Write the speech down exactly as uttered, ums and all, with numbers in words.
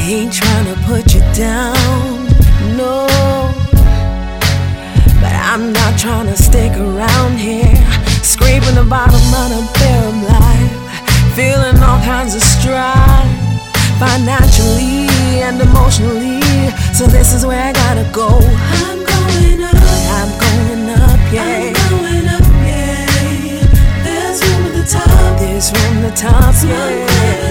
ain't trying to put you down, no. But I'm not trying to stick around here, scraping the bottom of the barrel of life, feeling all kinds of strife, financially and emotionally. So this is where I gotta go. I'm going up, I'm going up, yeah. I'm going up, yeah. There's room at the top, there's room at the top, yeah.